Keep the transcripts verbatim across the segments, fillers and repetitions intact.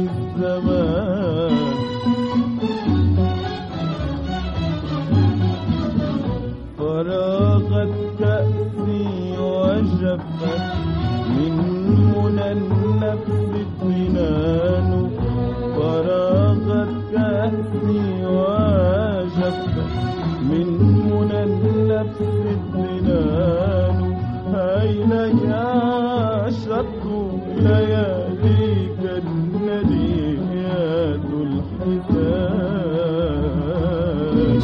الزمان فراغت كأسي وجفت من منى النفس الجنان فراغت كأسي وجفت من منى النفس الجنان أين يعشق لياليك النديات الحسان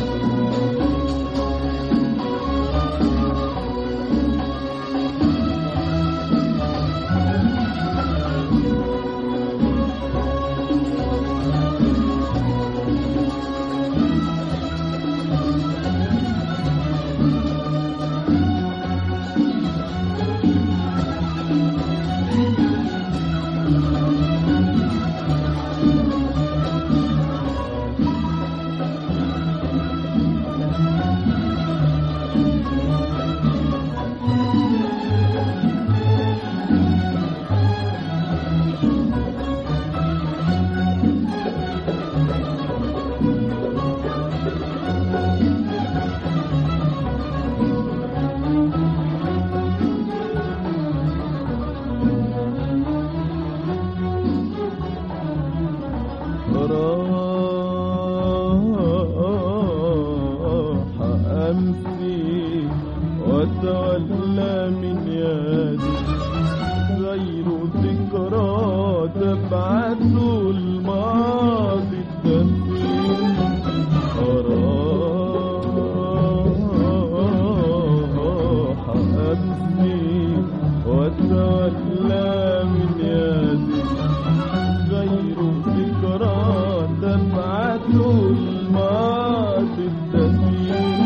راح أمسي وتولى من يدي غير ذكرى تبعث الماضي الدفين راح أمسي وتولى من يدي غير ذكرى تبعث الماضي الدفين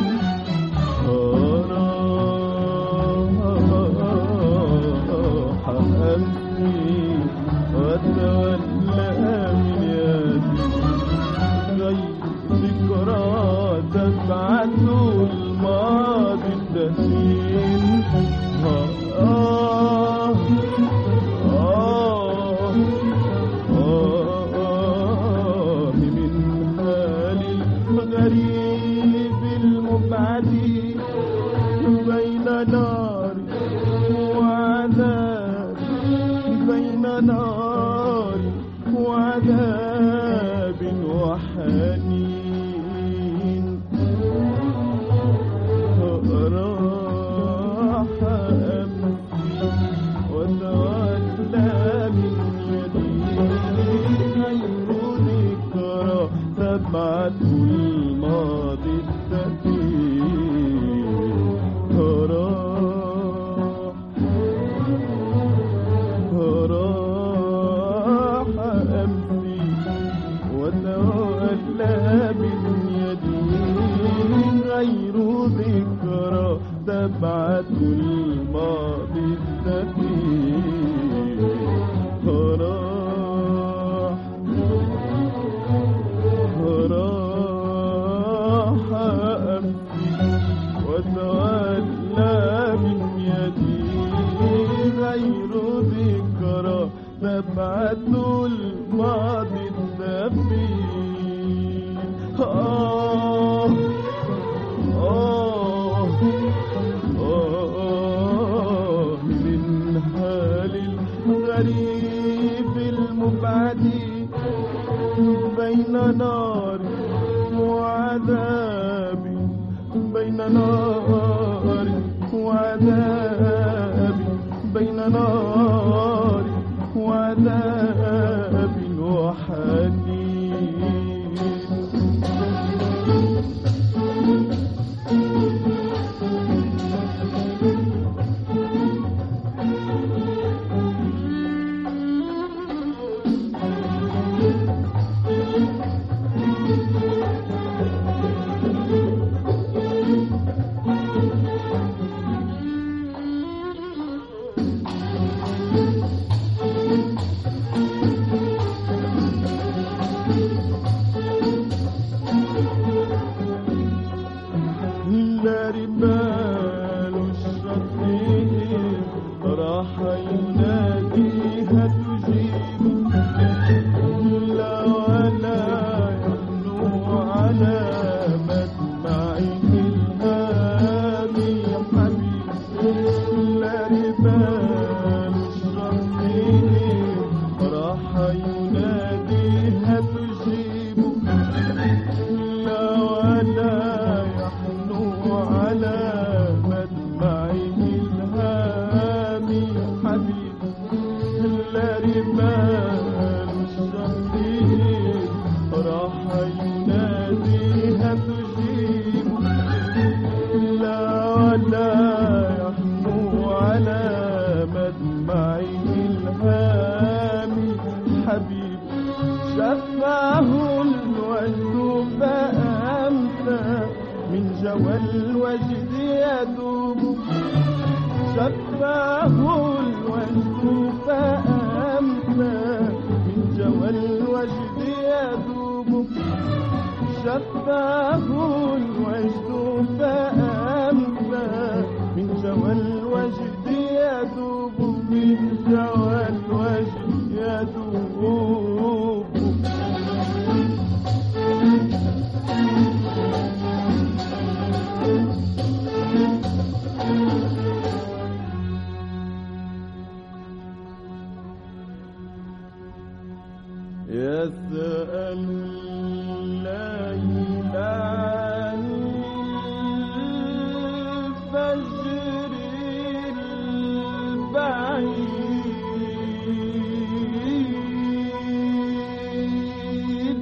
راح أمسي وتولى من يدي غير ذكرى تبعث الماضي الدفين غريب المبعد بين نار وعذاب بين نار وعذاب وحنين راح أمسي وتولى من يدي غير ذكرى تبعث الماضي الدفين راح أمسي وتولى من يدي غير ذكرى تبعث الماضي الدفين راح أمسي وتولى من يدي غير ذكرى تبعث الماضي الدفين آه آه آه من حال الغريب المبعد بين نار وعذاب بين نار وعذاب بين نار وعذاب وحنين شفاه الوجد فأمسى من جوى الوجد يذوب شفاه الوجد فأمسى من جوى الوجد يذوب شفاه الوجد فأمسى من جوى الوجد يذوب من جوى الوجد يذوب يسأل الليل عن الفجر البعيد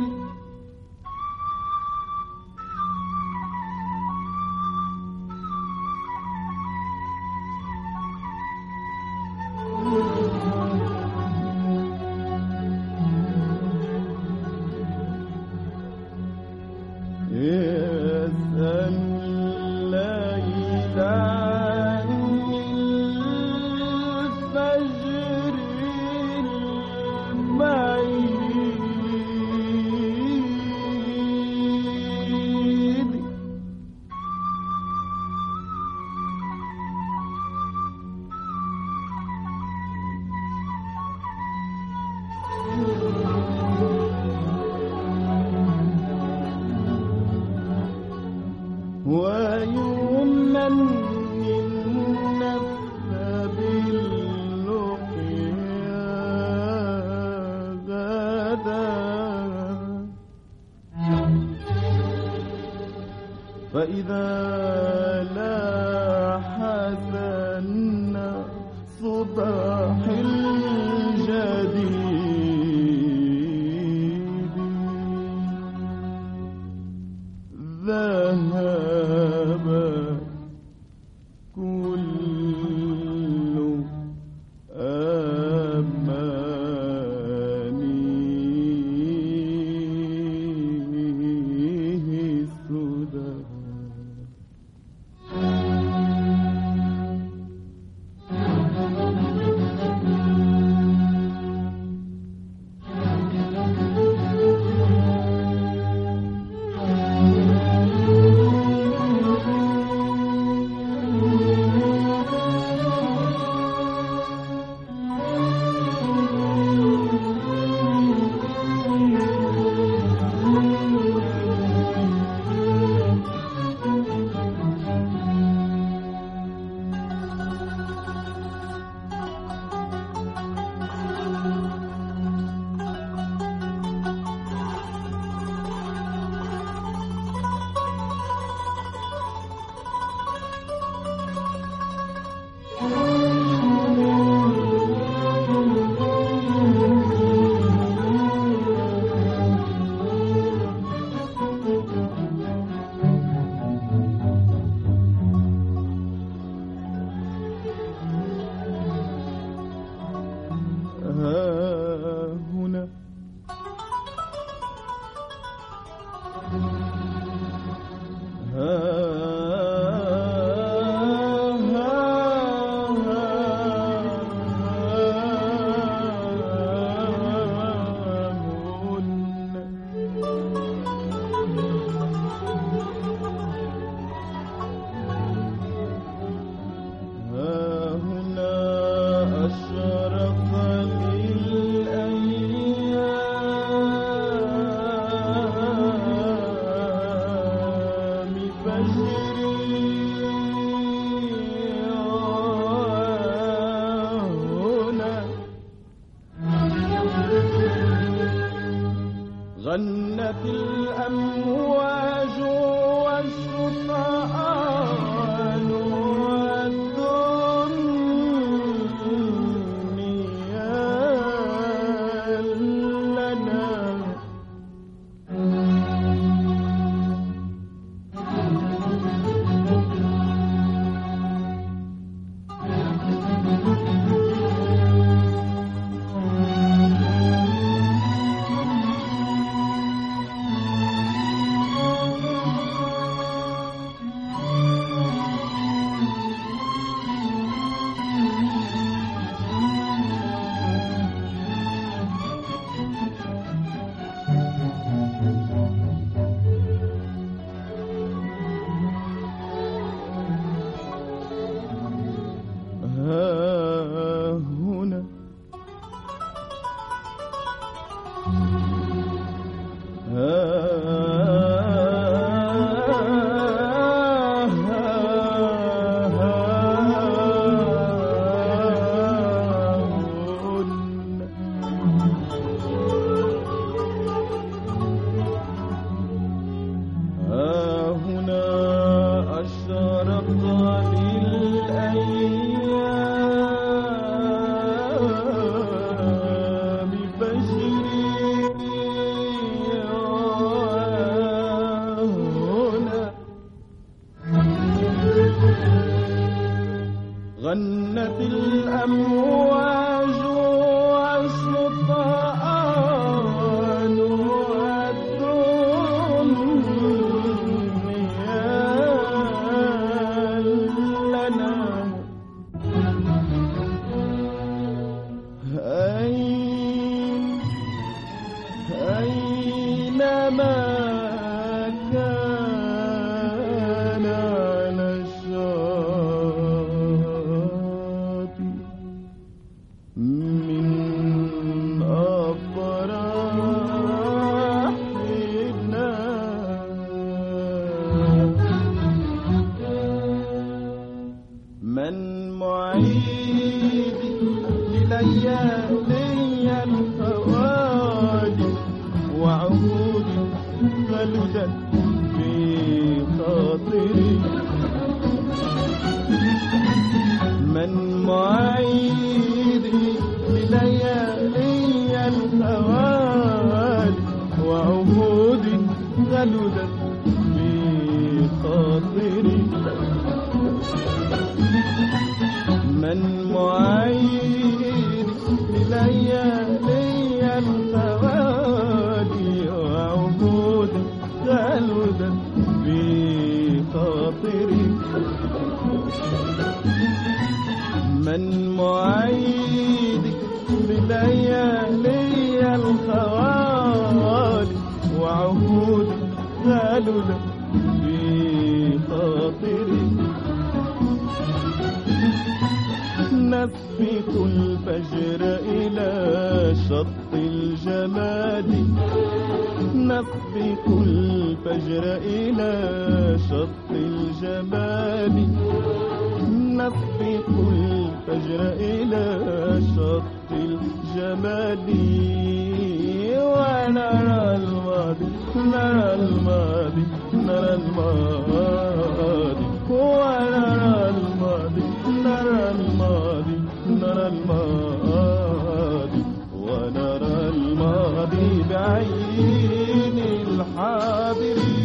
يسأل الليل عن الفجر البعيد ويمني النفس باللقيا غدا فإذا لاح سن صباح الجديد ذهب كل أمانيه السدى غنت الأمواج والشطآن والدنيا لنا ما كان على الشاطئ من أفراحنا من معيد لليالي الهوالي وعهود خلدت في خاطري من معيد لليالي الهوالي وعهود خلدت في خاطري من معيد لليالي الهوالي وعهود خلدت في خاطري من معيد لليالي الخوالي وعهود خلدت في خاطري نسبق الفجر إلى شط الجمال نسبق الفجر إلى شط الجمال نسبق الفجر إلى شط الجمال ونرى الماضي نرى الماضي نرى الماضي ونرى الماضي نرى الماضي نرى الماضي ونرى الماضي بعين الحاضرين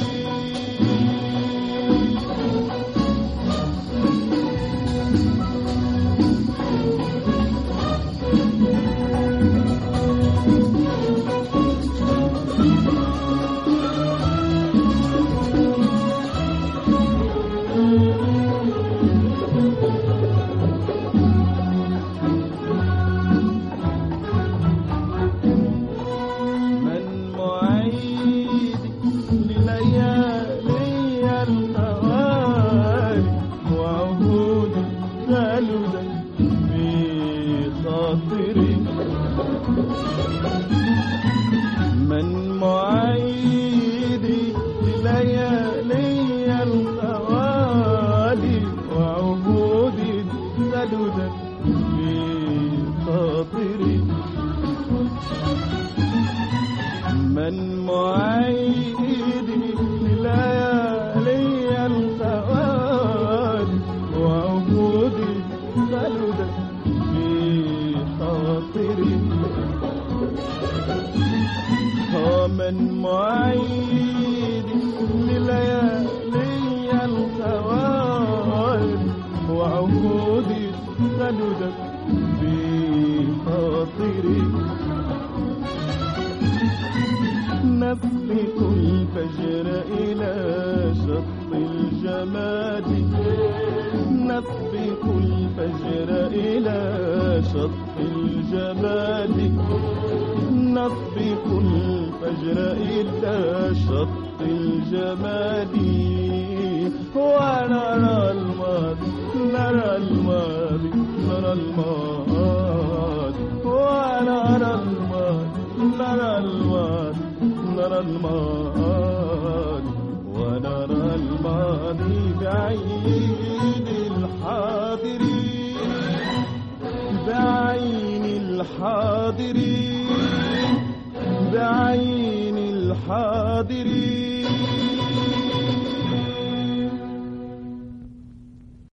من معيد لليالي الخوالي وعهود خلدت في خاطري من معيد لليالي الخوالي وعهود خلدت في خاطري من معيد لليالي الخوالي وعهود خلدت في خاطري نسبق الفجر إلى شط الجمال نسبق الفجر إلى شط الجمال نسبق الفجر إلى شط الجمال ونرى الماضي نرى الماضي نرى الماضي ونرى الماضي نرى الماضي نرى الماضي ونرى الماضي بعين الحاضرين بعين الحاضرين بعين الحاضرين